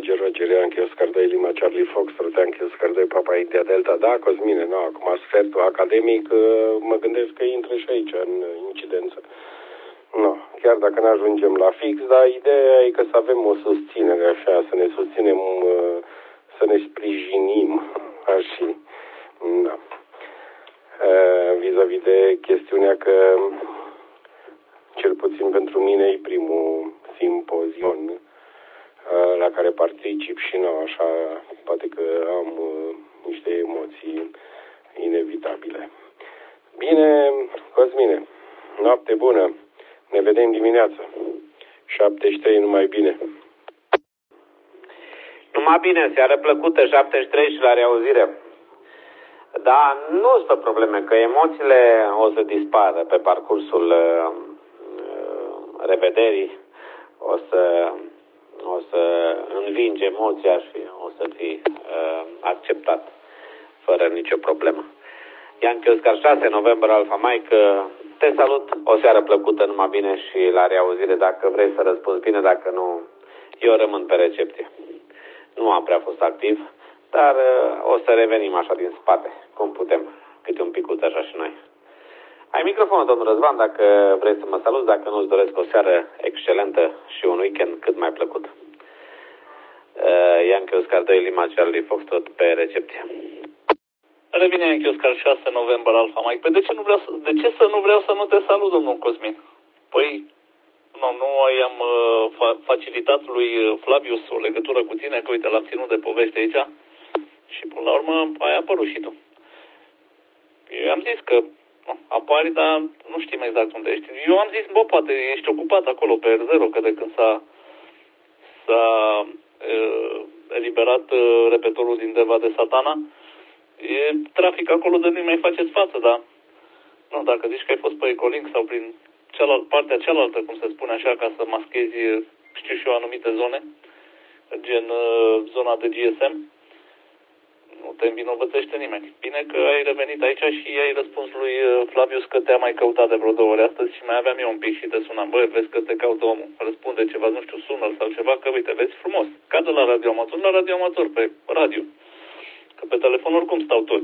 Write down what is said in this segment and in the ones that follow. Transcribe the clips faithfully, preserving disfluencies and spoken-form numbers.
Roger, Roger, Yankee, Oscar doi, Lima, Charlie, Fox, Yankee, Oscar doi, Papa, India, Delta. Da, Cosmine, nu, acum sfertul academic, mă gândesc că intră și aici, în incidență. Nu, chiar dacă ne ajungem la fix, dar ideea e că să avem o susținere, așa, să ne susținem, să ne sprijinim, așa, da. Vis-a-vis de chestiunea că, cel puțin pentru mine, e primul simpozion la care particip și nu, așa, poate că am niște emoții inevitabile. Bine, Cosmine, noapte bună, ne vedem dimineața. șaptezeci și trei, numai bine. Numai bine, seară plăcută, șaptezeci și trei și la reauzire. Da, nu sunt probleme, că emoțiile o să dispară pe parcursul uh, revederii, o să, o să învingi emoția și o să fii uh, acceptat fără nicio problemă. Yankee Oscar șase, November Alpha Mike, te salut, o seară plăcută, numai bine și la reauzire dacă vrei să răspunzi bine, dacă nu, eu rămân pe recepție. Nu am prea fost activ, dar uh, o să revenim așa din spate, cum putem, câte un picuț așa și noi. Ai microfonul, domnul Răzvan, dacă vrei să mă saluți, dacă nu, îți doresc o seară excelentă și un weekend cât mai plăcut. Uh, Yankee Oscar doi, Lima, Charlie, Fox, tot pe recepție. Revine Yankee Oscar șase, November Alpha Mike. Păi de ce, nu vreau să, de ce să nu vreau să nu te salut, domnul Cosmin? Păi, nu, nu i-am uh, fa facilitat lui Flavius o legătură cu tine, că uite, l-am ținut de poveste aici și până la urmă ai apărut și tu. Eu am zis că nu, apari, dar nu știm exact unde ești. Eu am zis, bă, poate ești ocupat acolo pe R zero, că de când s-a s-a eliberat uh, repetorul din Deva de Satana, e trafic acolo de nu mai faceți față, dar nu, dacă zici că ai fost pe Ecolink sau prin cealalt, partea cealaltă, cum se spune așa, ca să maschezi, știu și eu, anumite zone, gen uh, zona de G S M, nu te învinovățește nimeni. Bine că ai revenit aici și ai răspuns lui Flavius că te-a mai căutat de vreo două ori astăzi și mai aveam eu un pic și te sunam. Băi, vezi că te caută omul, răspunde ceva, nu știu, sună sau ceva, că uite, vezi frumos. Ca de la radioamator la radioamator, pe radio. Că pe telefon oricum stau toți.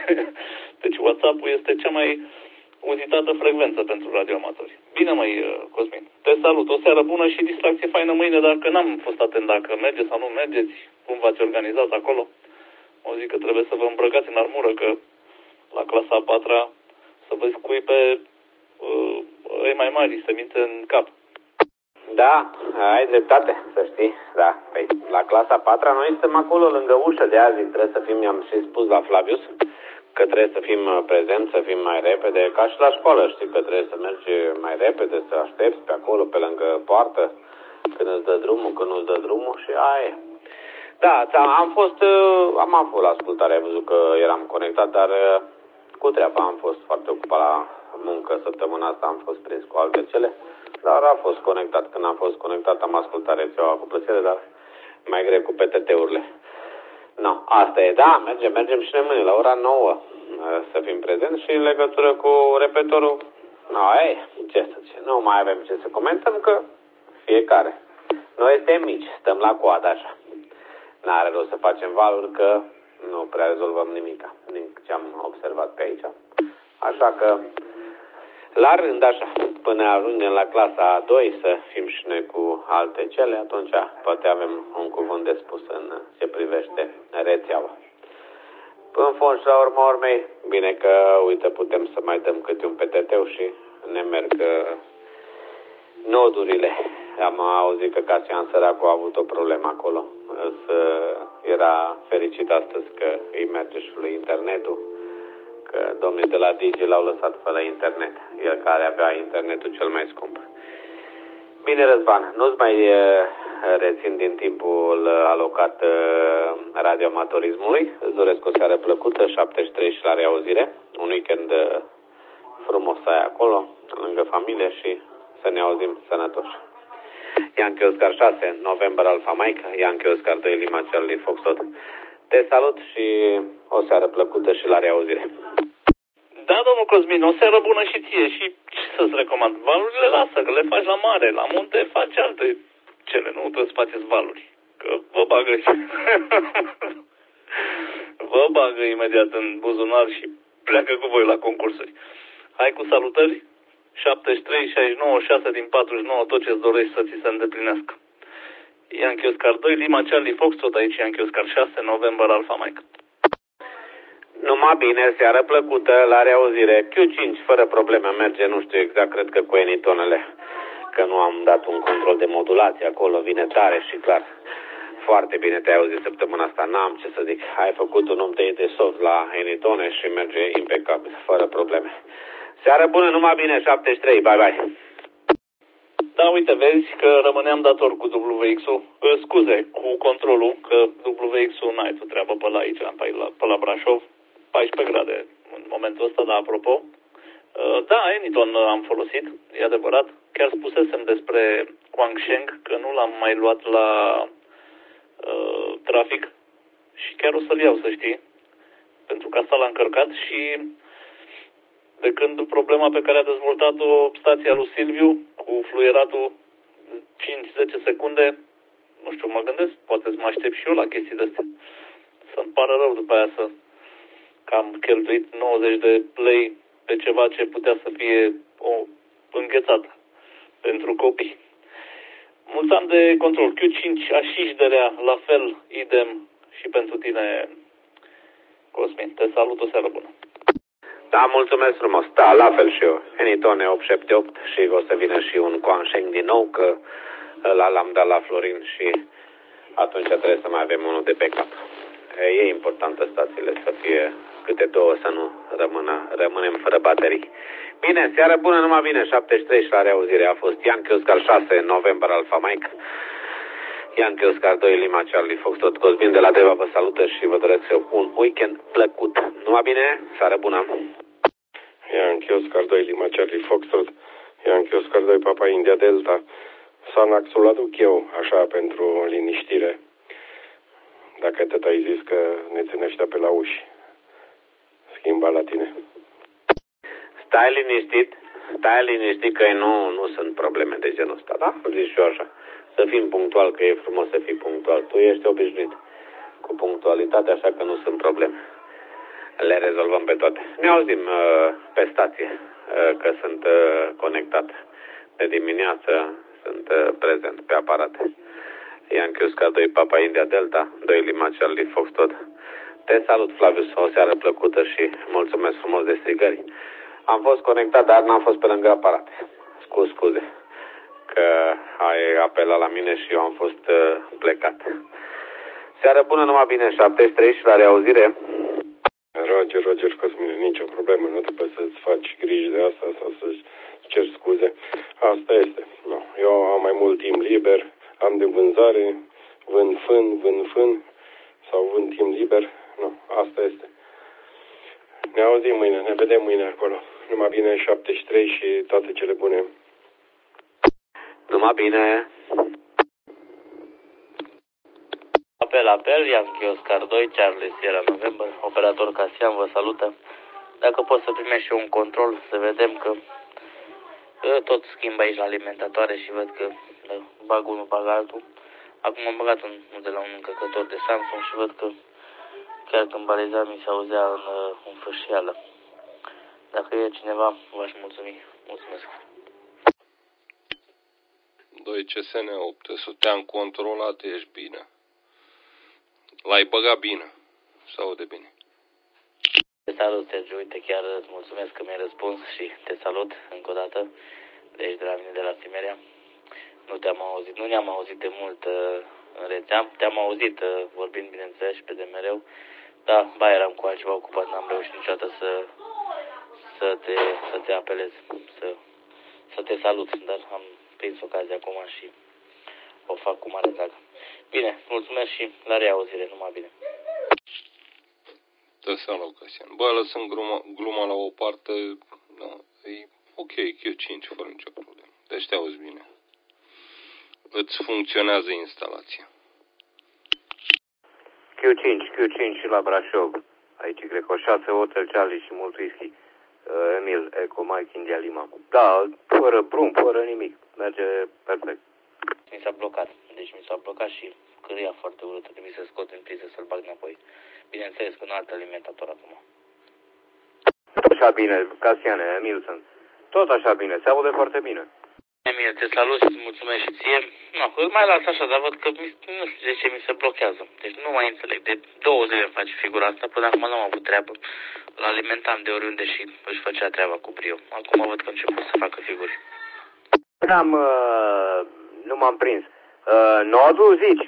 Deci WhatsApp-ul este cea mai uzitată frecvență pentru radioamatori. Bine, măi, Cosmin, te salut, o seară bună și distracție faină mâine, dar că n-am fost atent dacă mergeți sau nu mergeți, cum v-ați organizat acolo. O zic că trebuie să vă îmbrăcați în armură, că la clasa a patra să vă scui pe uh, ei mai mari, să minte în cap. Da, ai dreptate, să știi, da. Păi, la clasa a patra noi suntem acolo lângă ușă de azi, trebuie să fim, i-am și spus la Flavius, că trebuie să fim prezenți, să fim mai repede, ca și la școală, știi, că trebuie să mergi mai repede, să aștepți pe acolo, pe lângă poartă, când îți dă drumul, când nu-ți dă drumul și aia. Da, am fost, am avut la ascultare, ai văzut că eram conectat, dar cu treaba am fost foarte ocupat la muncă săptămâna asta, am fost prins cu alte cele, dar a fost conectat. Când am fost conectat am ascultat rețeaua cu plăcere, dar mai greu cu P T T-urile. No, asta e, da, mergem, mergem și noi mâine la ora nouă să fim prezenți și în legătură cu repetorul, no, ei, ce să zice, nu mai avem ce să comentăm, că fiecare. Noi suntem mici, stăm la coadă așa. N-are rost să facem valuri, că nu prea rezolvăm nimica din ce am observat pe aici. Așa că, la rând așa, până ajungem la clasa a doi să fim și noi cu alte cele, atunci poate avem un cuvânt de spus în ce privește rețeaua. În fond și la urma urmei, bine că, uite, putem să mai dăm câte un P T T-ul și ne merg nodurile. Am auzit că Casian Săracu a avut o problemă acolo. Era fericit astăzi că îi merge și lui internetul, că domnii de la Digi l-au lăsat fără internet, el care avea internetul cel mai scump. Bine, Răzvan, nu-ți mai rețin din timpul alocat radioamatorismului. Îți doresc o seară plăcută, șaptezeci și trei și la reauzire, un weekend frumos să ai acolo, lângă familie și să ne auzim sănătoși. Yankee Oscar șase, November Alpha Mike, Yankee Oscar doi, Lima Charlie Foxtrot. Te salut și o seară plăcută și la reauzire. Da, domnul Cosmin, o seară bună și ție. Și ce să-ți recomand? Valurile lasă, că le faci la mare, la munte faci alte cele, nu trebuie să faceți valuri. că vă bagă și... vă bagă imediat în buzunar și pleacă cu voi la concursuri. Hai cu salutări, șaptezeci și trei, șaizeci și nouă, șase din patruzeci și nouă, tot ce-ți dorești să ți se îndeplinească. Yankee Oscar doi, Lima Charlie Fox, tot aici Yankee Oscar șase, November Alpha Mike. Numai bine, seară plăcută, la reauzire. Q cinci, fără probleme, merge, nu știu exact, cred că cu enitonele, că nu am dat un control de modulație acolo, vine tare și clar. Foarte bine te-ai auzit săptămâna asta, n-am ce să zic. Ai făcut un update de soft la enitone și merge impecabil, fără probleme. Seară bună, numai bine, șaptezeci și trei, bye bye. Da, uite, vezi că rămâneam dator cu W X-ul, scuze, cu controlul, că W X-ul n-ai tu treabă pe la aici, pe la, pe la Brașov, paisprezece grade în momentul ăsta, dar apropo. Da, Eniton am folosit, e adevărat. Chiar spusesem despre Guangsheng, că nu l-am mai luat la uh, trafic și chiar o să-l iau, să știi, pentru că asta l-a încărcat și de când problema pe care a dezvoltat-o stația lui Silviu cu fluieratul cinci zece secunde, nu știu, mă gândesc, poate să mă aștept și eu la chestii de-astea. Să-mi pară rău după aia să că am cheltuit nouăzeci de lei pe ceva ce putea să fie o înghețată pentru copii. Mulți ani de control. Q cinci, așiși de rea, la fel, idem și pentru tine, Cosmin. Te salut, o seară bună. Da, mulțumesc frumos. Da, la fel și eu. Enitone opt șapte opt și o să vină și un Guangsheng din nou, că ăla l-am dat la Florin și atunci trebuie să mai avem unul de backup. E important stațiile să fie câte două, să nu rămână, rămânem fără baterii. Bine, seară bună, numai bine, șaptezeci și trei și la reauzire. A fost Yankee Oscar șase, November Alpha Mike. Yankee Oscar doi, Lima Charlie Fox, tot Cosmin de la Deva vă salută și vă doresc un weekend plăcut. Numai bine, seară bună. Yankee Oscar doi, Lima Charlie Fox, tot Yankee Oscar doi, Papa India Delta. Sanaxul aduc eu, așa, pentru liniștire. Dacă tot ai zis că ne ține ăștia pe la uși, schimba la tine. Stai liniștit, stai liniștit că nu, nu sunt probleme de genul ăsta, da? Zici și eu așa. Să fim punctual, că e frumos să fii punctual. Tu ești obișnuit cu punctualitate, așa că nu sunt probleme. Le rezolvăm pe toate. Ne auzim uh, pe stație, uh, că sunt uh, conectat de dimineață, sunt uh, prezent pe aparate. Yankee Oscar doi, Papa India Delta, doi Lima Charlie Fox, tot. Te salut, Flavius, o seară plăcută și mulțumesc frumos de strigări. Am fost conectat, dar n-am fost pe lângă aparate. Scuz, scuze, că ai apelat la mine și eu am fost uh, plecat. Seară bună, numai bine, șaptezeci și trei și la reauzire. Roger, Roger, Cosmin, nicio problemă, nu trebuie să-ți faci griji de asta sau să-ți ceri scuze. Asta este. No. Eu am mai mult timp liber, am de vânzare, vând fân, vând fân sau vând timp liber. Nu, asta este. Ne auzim mâine, ne vedem mâine acolo. Numai bine, șaptezeci și trei și toate cele bune. Numai bine. Apel, apel, Yankee Oscar doi, Charlie Sierra November, operator Casian vă salută. Dacă pot să primești și un control, să vedem că eu tot schimb aici la alimentatoare și văd că bag unul, bag altul. Acum am băgat un, de la un încărcător de Samsung și văd că chiar când balizam mi se auzea în, în fâșială. Dacă e cineva, v-aș mulțumi. Mulțumesc. doi C S N opt, să te-am controlat, ești bine. L-ai băgat bine. Se aude bine. Te salut, Sergiu. Uite, chiar îți mulțumesc că mi-ai răspuns și te salut încă o dată. Deci de la mine, de la Simeria. Nu te-am auzit, nu ne-am auzit de mult uh, în rețea. Te-am auzit uh, vorbind, bineînțeles, și pe de mereu. Da, ba, eram cu altceva ocupat, n-am reușit niciodată să, să, te, să te apelez, să, să te salut. Dar am prins ocazia acum și o fac cu mare drag. Bine, mulțumesc și la reauzire, numai bine. Te salut, Casian. Bă, lăsând gluma, gluma la o parte, da, e ok, Q cinci, fără nicio problemă. Deci te auzi bine. Îți funcționează instalația. Q cinci, Q cinci și la Brașov. Aici cred că o șase, Hotel Charlie și mult whisky. Uh, Emil, Eco, Mike, India, Lima. Da, fără brum, fără nimic. Merge perfect. Mi s-a blocat. Deci mi s-a blocat și pușcăria foarte urâtă, trebuie să scot în priză, să-l bag înapoi. Bineînțeles că un alt alimentator acum. Tot așa bine, Casiane, Emil sunt. Tot așa bine, se aude foarte bine. Emil, te salut și îți mulțumesc și ție. Nu, îl mai las așa, dar văd că mi, nu știu de ce mi se blochează. Deci nu mai înțeleg. De două zile îmi face figura asta, până acum nu am avut treabă. Îl alimentam de oriunde și își făcea treaba cu brio. Acum văd că a început să facă figuri. Am, uh, nu m-am prins. Uh, nodul zici?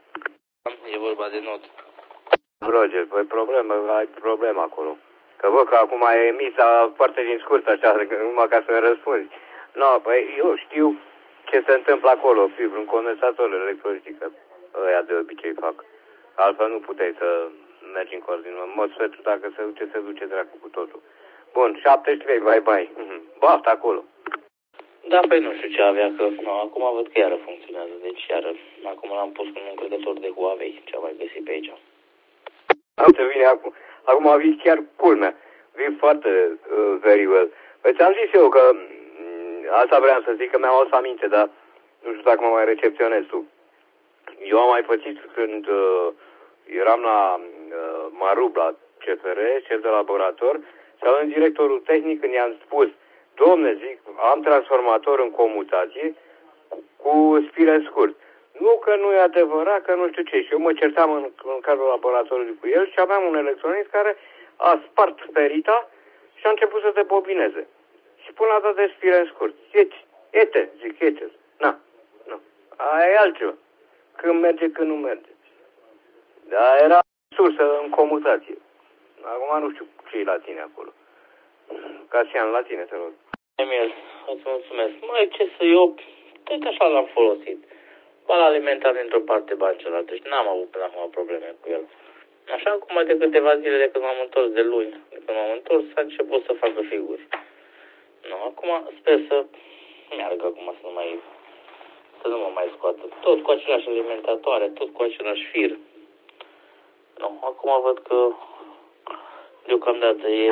E vorba de nod. Roger, păi problemă, ai problemă acolo. Că văd că acum e emis foarte din scurt așa, numai ca să-mi răspunzi. No, păi eu știu ce se întâmplă acolo, fibru, în condensator electrolitic, că ăia de obicei fac. Altfel nu puteai să mergi în continuă. În mod sfertul, dacă se duce, se duce dracu cu totul. Bun, șaptezeci și trei, bye bye. Baftă acolo. Da, păi nu știu ce avea, că no, acum văd că iară funcționează. Deci iară, acum l-am pus cu un încărcător de Huawei, ce am mai găsit pe aici. Am să vine acum. Acum a vii chiar culmea. Vii foarte uh, very well. Păi ți-am zis eu că m- asta vreau să zic, că mi-am adus aminte, dar nu știu dacă mă mai recepționezi tu. Eu am mai pățit când uh, eram la uh, Marub, la C F R, șef de laborator, și avem directorul tehnic când i-am spus, domne, zic, am transformator în comutație cu, cu spire scurt. Nu că nu e adevărat, că nu știu ce. Și eu mă certam în, în cadrul laboratorului cu el și aveam un electronist care a spart ferita și a început să te bobineze. Și până la dat de spire în scurt. Ieți, ete, zic, ete. Na, nu. Aia e altceva. Când merge, când nu merge. Dar era sursă în comutație. Acum nu știu ce e la tine acolo. Casian, la tine, te rog. Emil, îți mulțumesc. Mai ce să eu, tot așa l-am folosit. Ba l-a alimentat dintr-o parte, ba în cealaltă și n-am avut până acum probleme cu el. Așa cum de câteva zile de când m-am întors de luni, de când m-am întors, a început să facă figuri. Nu, acum sper să meargă acum, să nu mai, să nu mă mai scoată. Tot cu aceleași alimentatoare, tot cu același fir. Nu, acum văd că deocamdată e,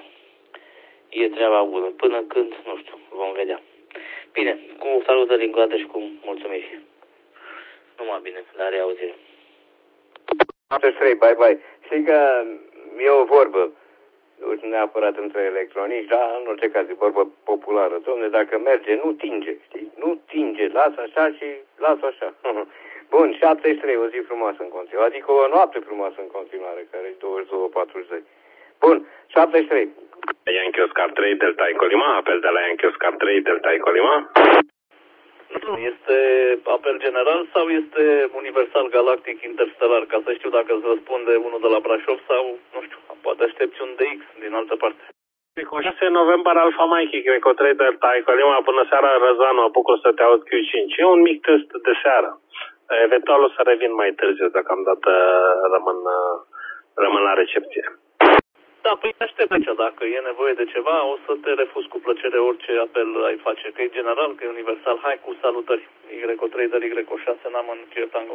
e treaba bună. Până când, nu știu, vom vedea. Bine, cu salutări încă o dată și cu mulțumiri. Numai bine, la reauzire. șaptezeci și trei, bye bye. Știi că e o vorbă, nu neapărat între electronici, dar în orice caz e vorbă populară. Dom'le, dacă merge, nu tinge, știi? Nu tinge, lasă așa și lasă așa. Bun, șaptezeci și trei, o zi frumoasă în continuare. Adică o noapte frumoasă în continuare, care e douăzeci și doi patruzeci. Bun, șaptezeci și trei. Yankee Oscar trei, Delta Echo Lima, apel de la Yankee Oscar trei, Delta Echo Lima. Este apel general sau este universal galactic interstelar? Ca să știu dacă îți răspunde unul de la Brașov sau, nu știu, poate aștepți un D X din altă parte. șase noiembrie Alfa Mikey, Greco trei, Delta Echo Lima, până seara, Răzvanu, apucă să te aud Q cinci. E un mic test de seară. Eventual o să revin mai târziu, deocamdată rămân, rămân la recepție. Da, păi aștept aici, dacă e nevoie de ceva, o să te refuz cu plăcere orice apel ai face, că e general, că e universal. Hai cu salutări. Y trei de Y șase, n-am în Tango.